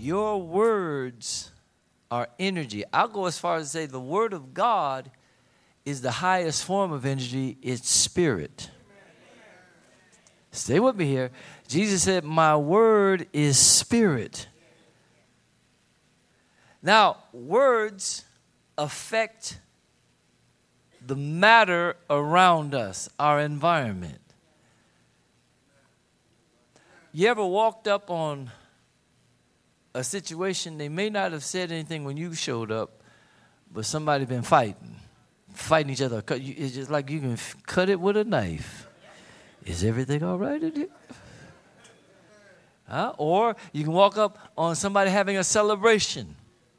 Your words are energy. I'll go as far as to say the word of God is the highest form of energy. It's spirit. Stay with me here. Jesus said, my word is spirit. Now, words affect the matter around us, our environment. You ever walked up on a situation, they may not have said anything when you showed up, but somebody been fighting each other. It's just like you can cut it with a knife. Is everything all right in here? Or you can walk up on somebody having a celebration,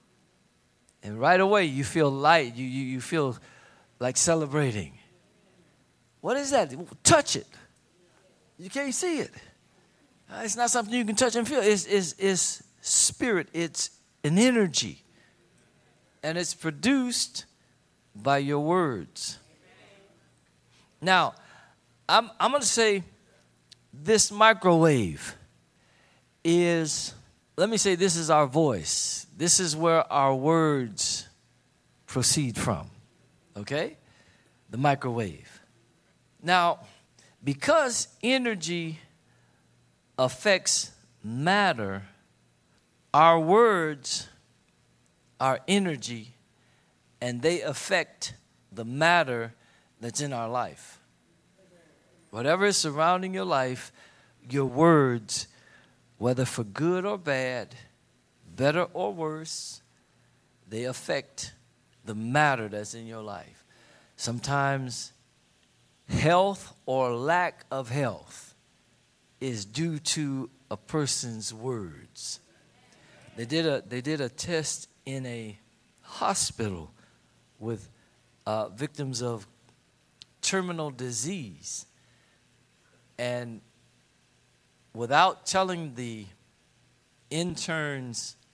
and right away you feel light. You feel like celebrating. What is that? Touch it. You can't see it. It's not something you can touch and feel. It's spirit. It's an energy. And it's produced by your words. Now, I'm going to say this microwave is, let me say this is our voice. This is where our words proceed from. Okay? The microwave. Now, because energy affects matter, our words are energy, and they affect the matter that's in our life. Whatever is surrounding your life, your words, whether for good or bad, better or worse, they affect the matter that's in your life. Sometimes health or lack of health is due to a person's words. They did a test in a hospital with victims of terminal disease, and without telling the interns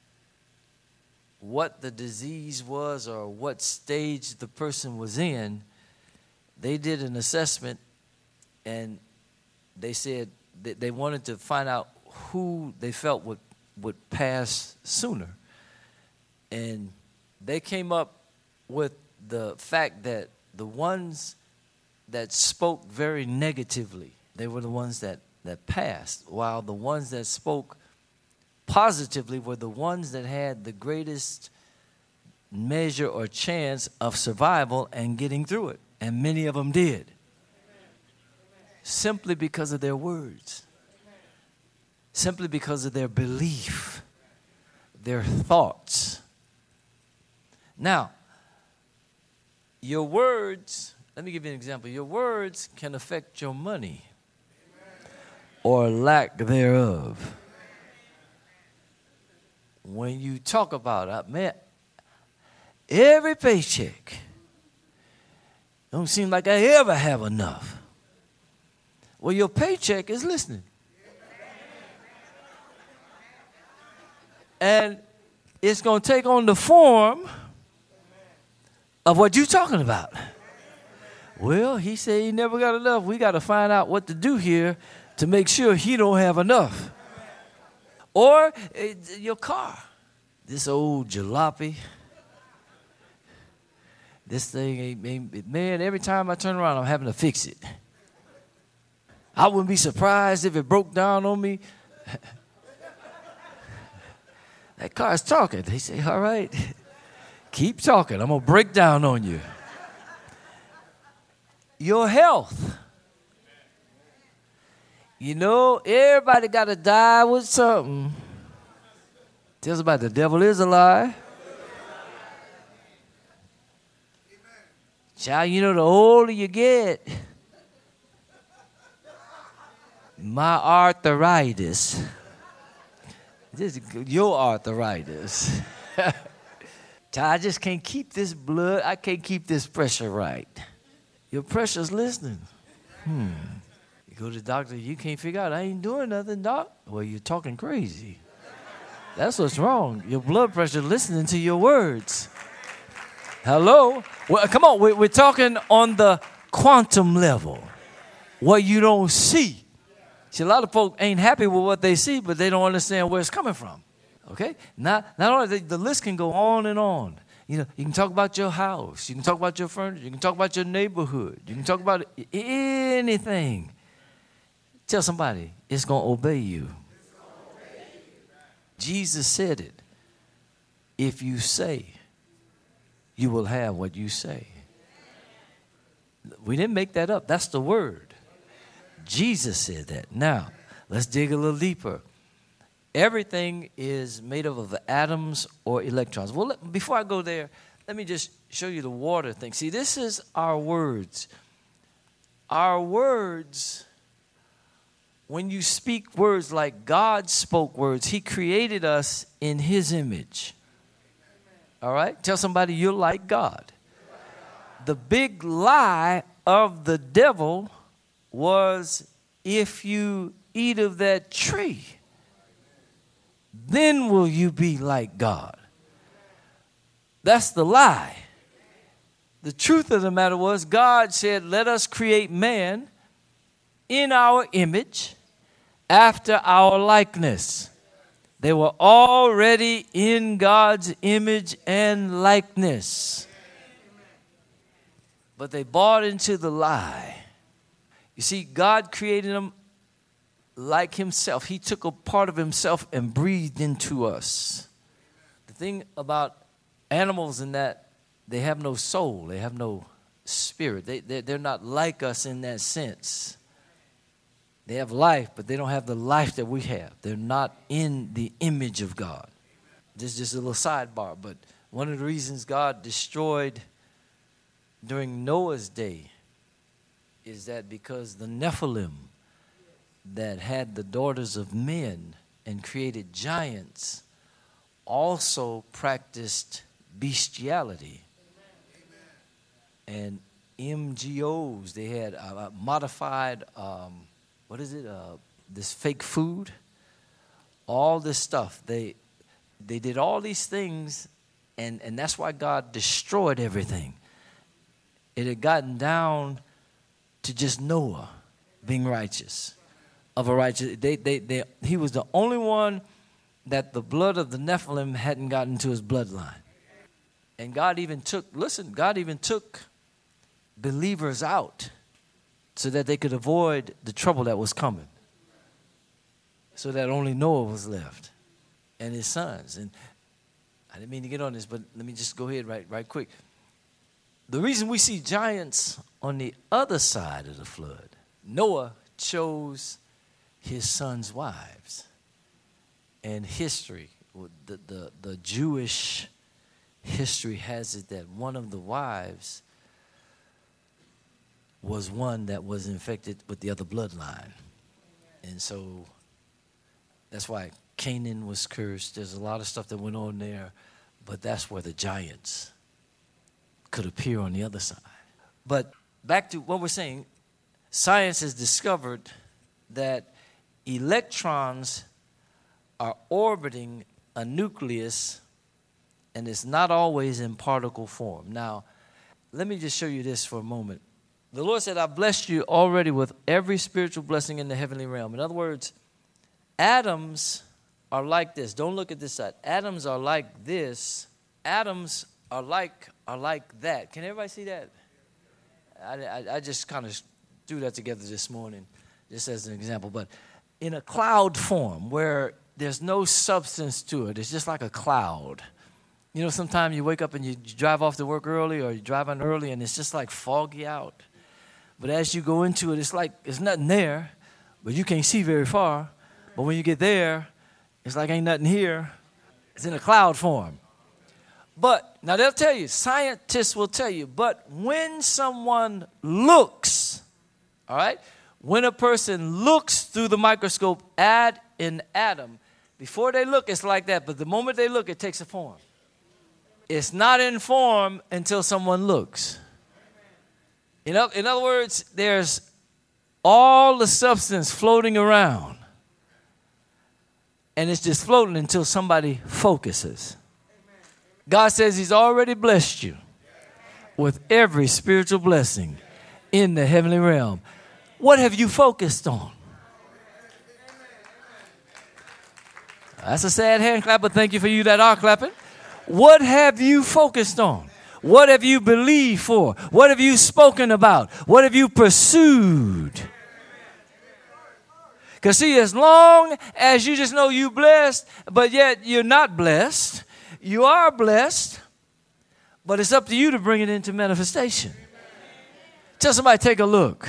what the disease was or what stage the person was in, they did an assessment, and they said that they wanted to find out who they felt would pass sooner. And they came up with the fact that the ones that spoke very negatively, they were the ones that passed, while the ones that spoke positively were the ones that had the greatest measure or chance of survival and getting through it. And many of them did. Simply because of their words. Simply because of their belief, their thoughts. Now, your words, let me give you an example. Your words can affect your money or lack thereof. When you talk about it, man, every paycheck don't seem like I ever have enough. Well, your paycheck is listening. And it's going to take on the form of what you're talking about. Well, he said he never got enough. We got to find out what to do here to make sure he don't have enough. Or your car. This old jalopy. This thing ain't, man, every time I turn around, I'm having to fix it. I wouldn't be surprised if it broke down on me. That car's talking. They say, all right, keep talking. I'm going to break down on you. Your health. You know, everybody got to die with something. Tell us about the devil is a lie. Child, you know, the older you get, my arthritis. This is your arthritis. I just can't keep this blood. I can't keep this pressure right. Your pressure's listening. You go to the doctor, you can't figure out, I ain't doing nothing, doc. Well, you're talking crazy. That's what's wrong. Your blood pressure listening to your words. Hello? Well, come on, we're talking on the quantum level. What you don't see. See, a lot of folks ain't happy with what they see, but they don't understand where it's coming from. Okay? Not only the list can go on and on. You know, you can talk about your house. You can talk about your furniture. You can talk about your neighborhood. You can talk about anything. Tell somebody, it's going to obey you. Jesus said it. If you say, you will have what you say. We didn't make that up. That's the word. Jesus said that. Now, let's dig a little deeper. Everything is made up of atoms or electrons. Well, before I go there, let me just show you the water thing. See, this is our words. Our words, when you speak words like God spoke words, He created us in His image. All right? Tell somebody you're like God. The big lie of the devil was, if you eat of that tree, then will you be like God. That's the lie. The truth of the matter was, God said, let us create man in our image, after our likeness. They were already in God's image and likeness. But they bought into the lie. You see, God created them like Himself. He took a part of Himself and breathed into us. The thing about animals in that they have no soul. They have no spirit. They're not like us in that sense. They have life, but they don't have the life that we have. They're not in the image of God. This is just a little sidebar, but one of the reasons God destroyed during Noah's day is that because the Nephilim that had the daughters of men and created giants also practiced bestiality. And MGOs, they had modified, this fake food, all this stuff. They did all these things, and that's why God destroyed everything. It had gotten down to just Noah being righteous, of a righteous. He was the only one that the blood of the Nephilim hadn't gotten to his bloodline. And God even took believers out so that they could avoid the trouble that was coming. So that only Noah was left and his sons. And I didn't mean to get on this, but let me just go ahead right quick. The reason we see giants on the other side of the flood, Noah chose his sons' wives. And history, the Jewish history has it that one of the wives was one that was infected with the other bloodline. And so that's why Canaan was cursed. There's a lot of stuff that went on there, but that's where the giants could appear on the other side. But back to what we're saying, science has discovered that electrons are orbiting a nucleus, and it's not always in particle form. Now, let me just show you this for a moment. The Lord said, I blessed you already with every spiritual blessing in the heavenly realm. In other words, atoms are like this. Don't look at this side. Atoms are like this. Atoms are like that. Can everybody see that? I just kind of threw that together this morning, just as an example. But in a cloud form where there's no substance to it, it's just like a cloud. You know, sometimes you wake up and you drive off to work early, or you drive on early and it's just like foggy out. But as you go into it, it's like there's nothing there, but you can't see very far. But when you get there, it's like ain't nothing here. It's in a cloud form. But now they'll tell you, scientists will tell you, but when someone looks, all right, when a person looks through the microscope at an atom, before they look, it's like that. But the moment they look, it takes a form. It's not in form until someone looks. In other words, there's all the substance floating around. And it's just floating until somebody focuses. God says He's already blessed you with every spiritual blessing in the heavenly realm. What have you focused on? That's a sad hand clap, but thank you for you that are clapping. What have you focused on? What have you believed for? What have you spoken about? What have you pursued? Because see, as long as you just know you blessed, but yet you're not blessed, you are blessed, but it's up to you to bring it into manifestation. Tell somebody, take a look.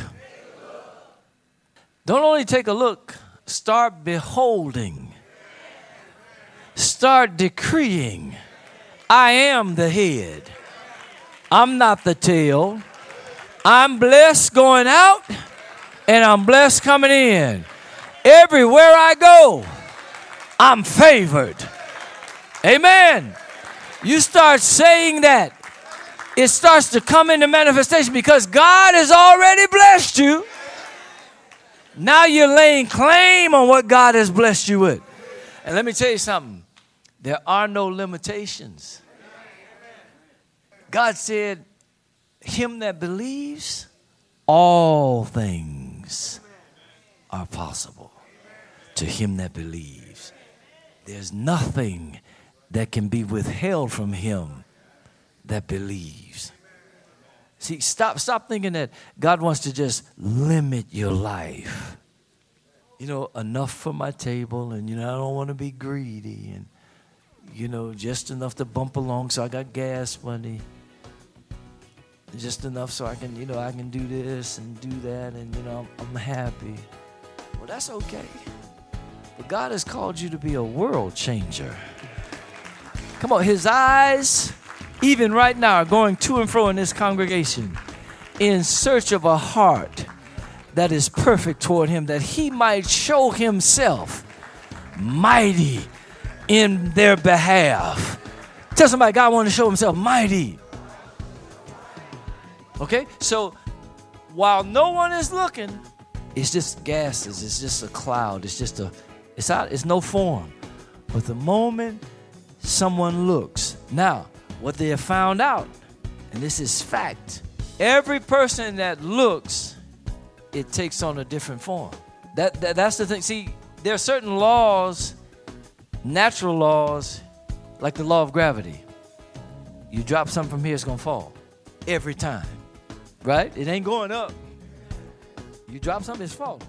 Don't only take a look, start beholding. Start decreeing. I am the head. I'm not the tail. I'm blessed going out, and I'm blessed coming in. Everywhere I go, I'm favored. Amen. You start saying that, it starts to come into manifestation because God has already blessed you. Now you're laying claim on what God has blessed you with. And let me tell you something. There are no limitations. God said, him that believes, all things are possible to him that believes. There's nothing that can be withheld from him that believes. See, stop thinking that God wants to just limit your life. You know, enough for my table, and, I don't want to be greedy, and, just enough to bump along so I got gas money. Just enough so I can, I can do this and do that, and, I'm happy. Well, that's okay. But God has called you to be a world changer. Come on, his eyes, even right now, are going to and fro in this congregation in search of a heart that is perfect toward him, that he might show himself mighty in their behalf. Tell somebody, God wants to show himself mighty. Okay, so while no one is looking, it's just gases, it's just a cloud, it's no form. But the moment someone looks, now, what they have found out, and this is fact, every person that looks, it takes on a different form. That's the thing. See, there are certain laws, natural laws, like the law of gravity. You drop something from here, it's going to fall every time. Right? It ain't going up. You drop something, it's falling.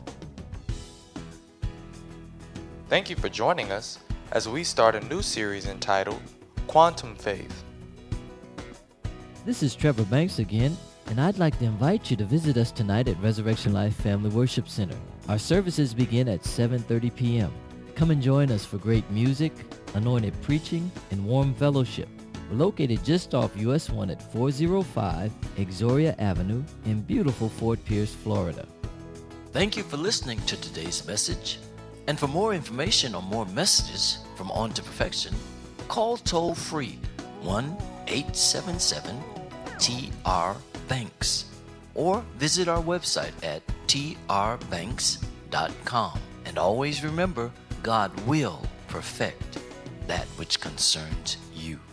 Thank you for joining us as we start a new series entitled Quantum Faith. This is Trevor Banks again, and I'd like to invite you to visit us tonight at Resurrection Life Family Worship Center. Our services begin at 7:30 p.m. Come and join us for great music, anointed preaching, and warm fellowship. We're located just off US 1 at 405 Exoria Avenue in beautiful Fort Pierce, Florida. Thank you for listening to today's message. And for more information or more messages from On to Perfection, call toll-free 1-877-TR-BANKS or visit our website at trbanks.com. And always remember, God will perfect that which concerns you.